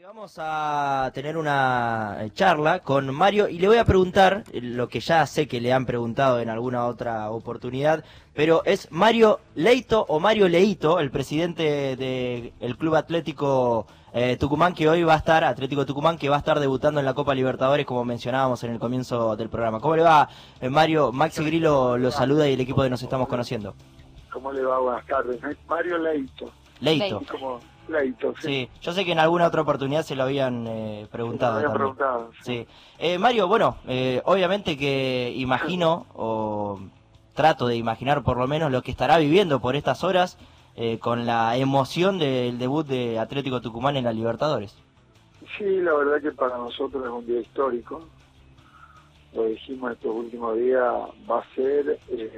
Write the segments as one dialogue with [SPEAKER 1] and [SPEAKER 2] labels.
[SPEAKER 1] Porque vamos a tener una charla con Mario y le voy a preguntar lo que ya sé que le han preguntado en alguna otra oportunidad, pero ¿es Mario Leito o Mario Leito, el presidente del Club Atlético Tucumán, que hoy va a estar, Atlético Tucumán, que va a estar debutando en la Copa Libertadores, como mencionábamos en el comienzo del programa? ¿Cómo le va, Mario? Maxi Grillo lo saluda y el equipo de Nos Estamos Conociendo.
[SPEAKER 2] ¿Cómo le va? Buenas tardes. Mario Leito.
[SPEAKER 1] Leito.
[SPEAKER 2] Como Leito, sí.
[SPEAKER 1] Sí, yo sé que en alguna otra oportunidad se lo habían preguntado.
[SPEAKER 2] Sí, me habían preguntado.
[SPEAKER 1] Sí. Mario, bueno, obviamente que imagino, o trato de imaginar por lo menos lo que estará viviendo por estas horas con la emoción del debut de Atlético Tucumán en la Libertadores.
[SPEAKER 2] Sí, la verdad que para nosotros es un día histórico. Lo dijimos estos últimos días, va a ser,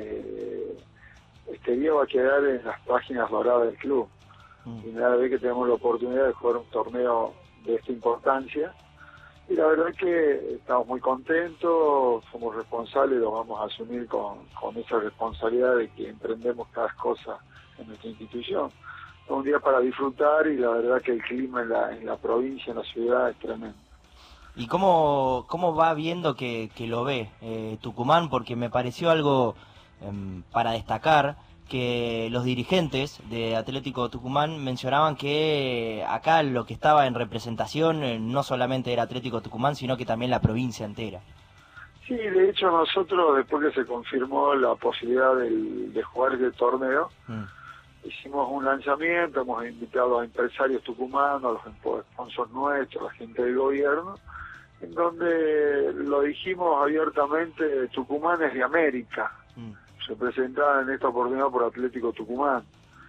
[SPEAKER 2] este día va a quedar en las páginas doradas del club. Primera vez que tenemos la oportunidad de jugar un torneo de esta importancia, y la verdad que estamos muy contentos, somos responsables, lo vamos a asumir con esa responsabilidad de que emprendemos cada cosa en nuestra institución. Es un día para disfrutar y la verdad que el clima en la provincia, en la ciudad, es tremendo.
[SPEAKER 1] ¿Y cómo va viendo que lo ve Tucumán? Porque me pareció algo para destacar, que los dirigentes de Atlético Tucumán mencionaban que acá lo que estaba en representación no solamente era Atlético Tucumán, sino que también la provincia entera.
[SPEAKER 2] Sí, de hecho nosotros, después que se confirmó la posibilidad de jugar este torneo, hicimos un lanzamiento, hemos invitado a empresarios tucumanos, a los sponsors nuestros, a la gente del gobierno, en donde lo dijimos abiertamente: Tucumán es de América. Se presentaban en esta oportunidad por Atlético Tucumán.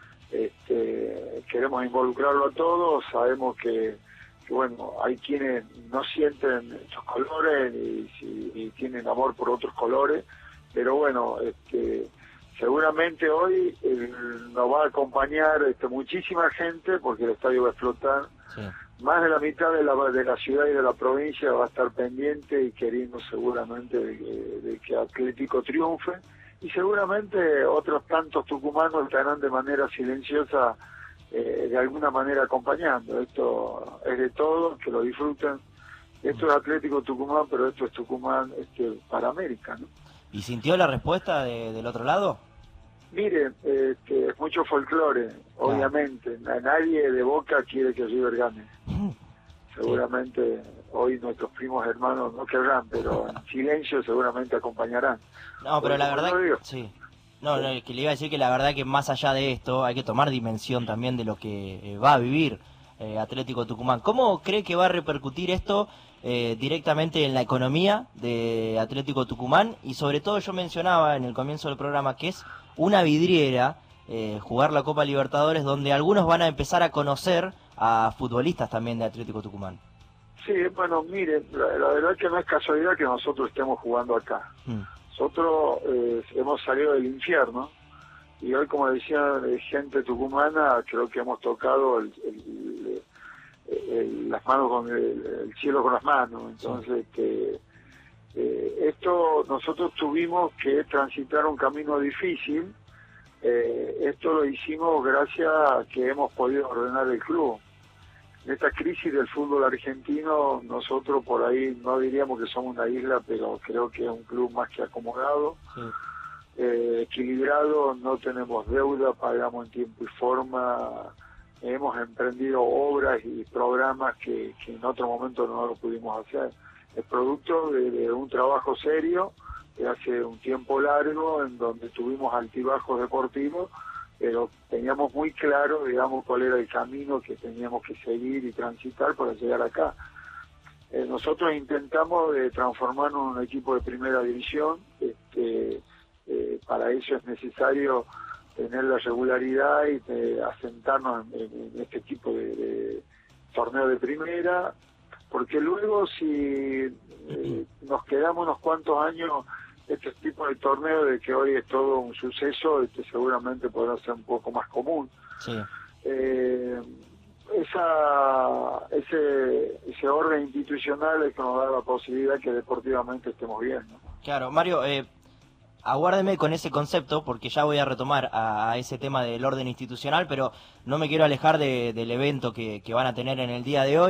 [SPEAKER 2] Queremos involucrarlo a todos, sabemos que bueno, hay quienes no sienten estos colores y tienen amor por otros colores, pero bueno, seguramente hoy nos va a acompañar muchísima gente, porque el estadio va a explotar. Sí. Más de la mitad de la ciudad y de la provincia va a estar pendiente y queriendo seguramente de que Atlético triunfe. Y seguramente otros tantos tucumanos estarán de manera silenciosa, de alguna manera acompañando. Esto es de todos, que lo disfruten. Esto es Atlético Tucumán, pero esto es Tucumán para América, ¿no?
[SPEAKER 1] ¿Y sintió la respuesta del otro lado?
[SPEAKER 2] Mire, es mucho folclore, obviamente. Nadie de Boca quiere que River gane. Seguramente hoy nuestros primos hermanos no querrán, pero en silencio seguramente acompañarán.
[SPEAKER 1] No, pero la verdad sí. No, que le iba a decir que la verdad que más allá de esto hay que tomar dimensión también de lo que va a vivir Atlético Tucumán. ¿Cómo cree que va a repercutir esto directamente en la economía de Atlético Tucumán? Y sobre todo yo mencionaba en el comienzo del programa que es una vidriera jugar la Copa Libertadores, donde algunos van a empezar a conocer a futbolistas también de Atlético Tucumán.
[SPEAKER 2] Sí, bueno, mire, la verdad que no es casualidad que nosotros estemos jugando acá. Nosotros hemos salido del infierno y hoy, como decía gente tucumana, creo que hemos tocado las manos con el cielo con las manos. Entonces, esto nosotros tuvimos que transitar un camino difícil. Esto lo hicimos gracias a que hemos podido ordenar el club. En esta crisis del fútbol argentino, nosotros por ahí no diríamos que somos una isla, pero creo que es un club más que acomodado, equilibrado, no tenemos deuda, pagamos en tiempo y forma, hemos emprendido obras y programas que en otro momento no lo pudimos hacer. Es producto de un trabajo serio de hace un tiempo largo, en donde tuvimos altibajos deportivos, pero teníamos muy claro, digamos, cuál era el camino que teníamos que seguir y transitar para llegar acá. Nosotros intentamos transformarnos en un equipo de primera división. Para eso es necesario tener la regularidad y asentarnos en este tipo de torneo de primera, porque luego si nos quedamos unos cuantos años este tipo de torneo, de que hoy es todo un suceso, seguramente podrá ser un poco más común.
[SPEAKER 1] Sí.
[SPEAKER 2] Ese orden institucional es que nos da la posibilidad que deportivamente estemos bien, ¿no?
[SPEAKER 1] Claro, Mario, aguárdeme con ese concepto, porque ya voy a retomar a ese tema del orden institucional, pero no me quiero alejar del evento que van a tener en el día de hoy.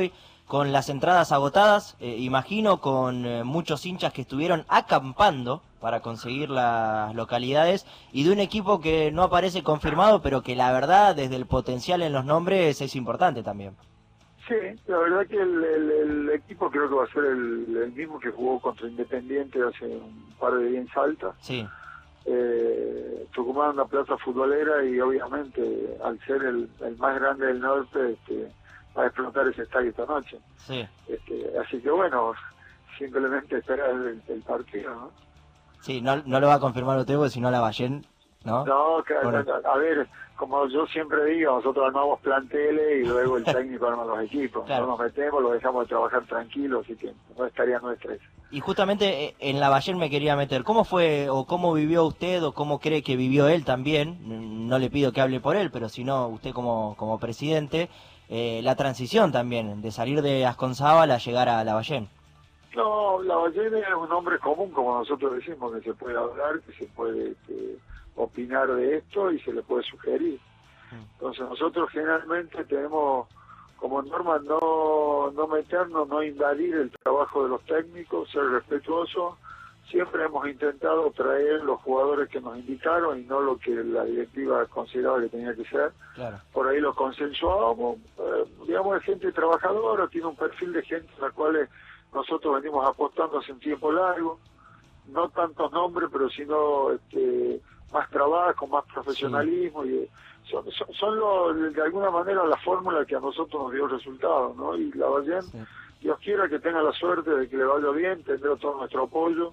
[SPEAKER 1] con las entradas agotadas, imagino, con muchos hinchas que estuvieron acampando para conseguir las localidades, y de un equipo que no aparece confirmado, pero que la verdad, desde el potencial en los nombres, es importante también.
[SPEAKER 2] Sí, la verdad que el equipo creo que va a ser el mismo que jugó contra Independiente hace un par de días en Salta.
[SPEAKER 1] Sí.
[SPEAKER 2] Tucumán es una plaza futbolera y obviamente al ser el más grande del norte va a explotar ese estadio esta noche.
[SPEAKER 1] Sí.
[SPEAKER 2] Así que bueno, simplemente esperar el partido, ¿no?
[SPEAKER 1] Sí, no lo va a confirmar usted porque si no Lavallén, ¿no?
[SPEAKER 2] No,
[SPEAKER 1] Bueno.
[SPEAKER 2] a ver, como yo siempre digo, nosotros armamos planteles y luego el técnico arma los equipos.
[SPEAKER 1] Claro.
[SPEAKER 2] No nos metemos, lo dejamos de trabajar tranquilos, así que no estaría nuestra eso.
[SPEAKER 1] Y justamente en Lavallén me quería meter. ¿Cómo fue o cómo vivió usted o cómo cree que vivió él también? No le pido que hable por él, pero si no, usted como presidente, la transición también, de salir de Asconzábal a llegar a Lavallén.
[SPEAKER 2] No, Lavallén es un nombre común, como nosotros decimos, que se puede hablar, que se puede opinar de esto y se le puede sugerir. Entonces nosotros generalmente tenemos como norma no meternos, no invadir el trabajo de los técnicos, ser respetuosos. Siempre hemos intentado traer los jugadores que nos indicaron y no lo que la directiva consideraba que tenía que ser.
[SPEAKER 1] Claro.
[SPEAKER 2] Por ahí lo consensuábamos, digamos, es gente trabajadora, tiene un perfil de gente a la cual nosotros venimos apostando hace un tiempo largo, no tantos nombres, pero sino más trabajo, más profesionalismo, sí. Y son de alguna manera la fórmula que a nosotros nos dio resultado, ¿no? Y Lavallén, sí. Dios quiera que tenga la suerte de que le vaya bien, tendrá todo nuestro apoyo,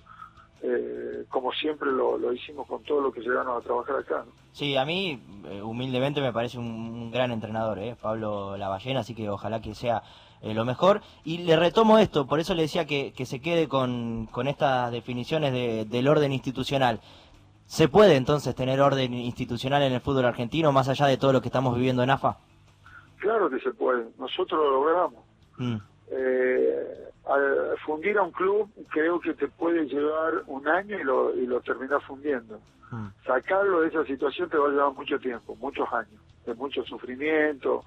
[SPEAKER 2] como siempre lo hicimos con todo lo que llegaron a trabajar acá, ¿no?
[SPEAKER 1] Sí, a mí humildemente me parece un gran entrenador, Pablo Lavallén, así que ojalá que sea lo mejor. Y le retomo esto, por eso le decía que se quede con estas definiciones del orden institucional. ¿Se puede entonces tener orden institucional en el fútbol argentino más allá de todo lo que estamos viviendo en AFA?
[SPEAKER 2] Claro que se puede, nosotros lo logramos. Al fundir a un club creo que te puede llevar un año y lo terminás fundiendo. Sacarlo de esa situación te va a llevar mucho tiempo, muchos años, de mucho sufrimiento,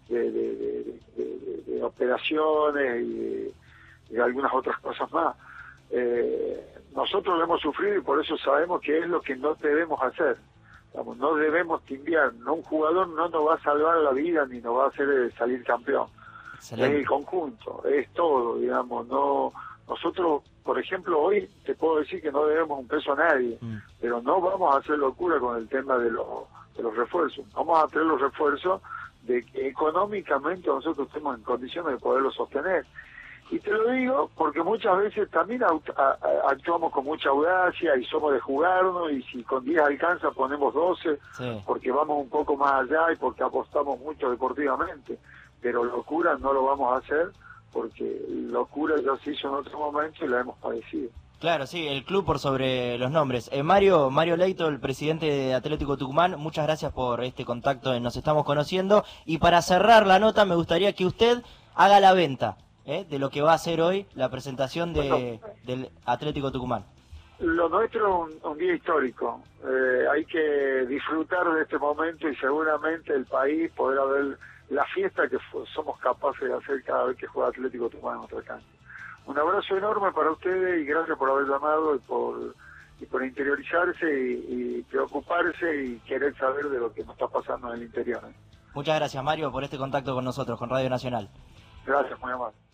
[SPEAKER 2] de operaciones y de algunas otras cosas más. Nosotros lo hemos sufrido y por eso sabemos que es lo que no debemos hacer. Digamos, no debemos timbiar, no, un jugador no nos va a salvar la vida ni nos va a hacer salir campeón. Excelente. Es el conjunto, es todo, digamos. No, nosotros, por ejemplo, hoy te puedo decir que no debemos un peso a nadie, pero no vamos a hacer locura con el tema de los refuerzos. Vamos a tener los refuerzos de que económicamente nosotros estemos en condiciones de poderlo sostener. Y te lo digo porque muchas veces también actuamos con mucha audacia y somos de jugarnos, y si con 10 alcanza ponemos 12, sí. Porque vamos un poco más allá y porque apostamos mucho deportivamente, pero locura no lo vamos a hacer porque locura ya se hizo en otro momento y la hemos padecido.
[SPEAKER 1] Claro, sí, el club por sobre los nombres. Mario Leito, el presidente de Atlético Tucumán, muchas gracias por este contacto en Nos Estamos Conociendo. Y para cerrar la nota, me gustaría que usted haga la venta de lo que va a ser hoy la presentación del Atlético Tucumán.
[SPEAKER 2] Lo nuestro es un día histórico. Hay que disfrutar de este momento y seguramente el país podrá ver la fiesta que somos capaces de hacer cada vez que juega Atlético Tucumán en nuestra cancha. Un abrazo enorme para ustedes y gracias por haber llamado y por interiorizarse y preocuparse y querer saber de lo que nos está pasando en el interior.
[SPEAKER 1] Muchas gracias, Mario, por este contacto con nosotros, con Radio Nacional.
[SPEAKER 2] Gracias, muy amable.